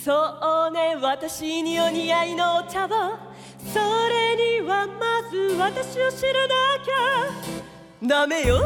そうね、私にお似合いのお茶を、それにはまず私を知らなきゃダメよ。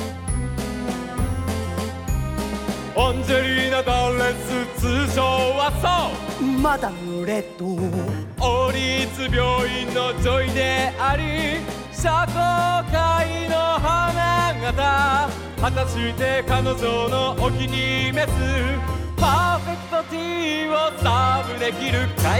アンジェリーナ・ダレス、通称はそうマダムレッド、 王立病院のジョイであり、社交界の花形。果たして彼女のお気に召すパーフェクトティーをサーブできるかい？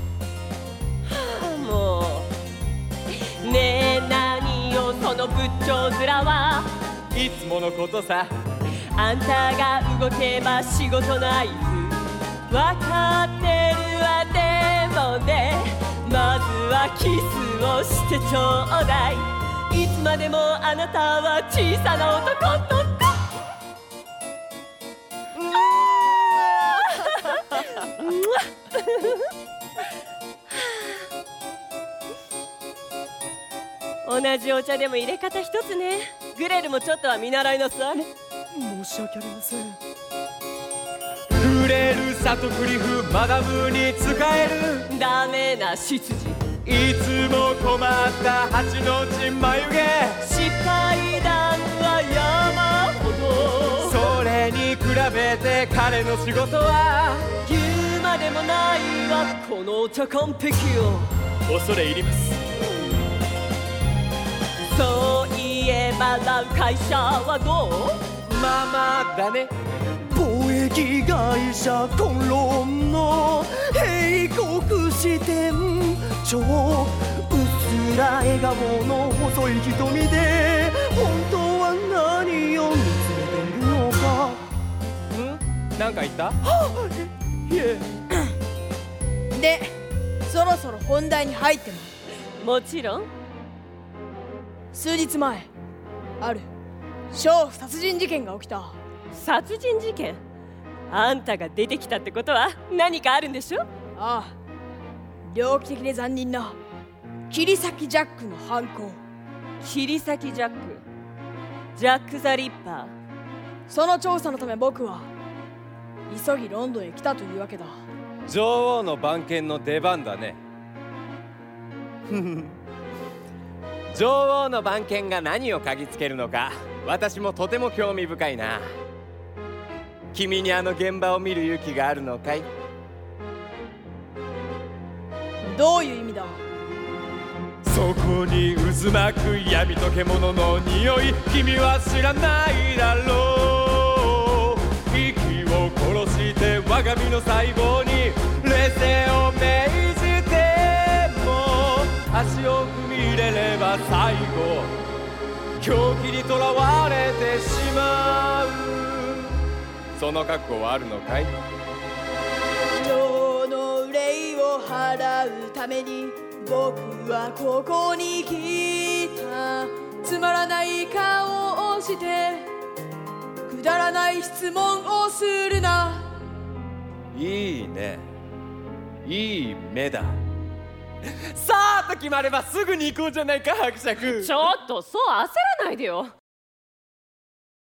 もうねえ、何よその仏頂面は。 いつものことさ。 あんたが動けば仕事の合図わかってるわ。でもね、まずはキスをしてちょうだい。いつまでもあなたは小さな男と同じお茶でも入れ方一つね。グレルもちょっとは見習いなさい。 申し訳ありません。 グレル・サトクリフ、マダムに仕えるダメな執事。 いつも困った八の字眉毛。 失敗談は山ほど。 それに比べて彼の仕事は言うまでもないわ。このお茶完璧よ。 恐れ入ります。 そういえばな、会社はどう？ まあまあだね。 貿易会社コロンの英国支店長、うっすら笑顔の細い瞳で本当は何を見つめているのか。 なんか言った？ いえ。 で、そろそろ本題に入っても。 もちろん。 数日前、ある娼婦殺人事件が起きた。 殺人事件？あんたが出てきたってことは何かあるんでしょ？ ああ、猟奇的で残忍な切り裂きジャックの犯行。 切り裂きジャック、ジャック・ザ・リッパー。 その調査のため僕は急ぎロンドンへ来たというわけだ。 女王の番犬の出番だね。女王の番犬が何を嗅ぎつけるのか、私もとても興味深いな。君にあの現場を見る勇気があるのかい？ どういう意味だ？ そこに渦巻く闇と獣の匂い、君は知らないだろう。息を殺して我が身の細胞に冷静を命じても、足を踏み入れれば最後狂気にとらわれてしまう。その覚悟はあるのかい？ 女王の憂いを払うために僕はここに来た。つまらない顔をしてくだらない質問をするな。 いいね、いい目だ。さあと決まればすぐに行こうじゃないか伯爵。 ちょっとそう焦らないでよ。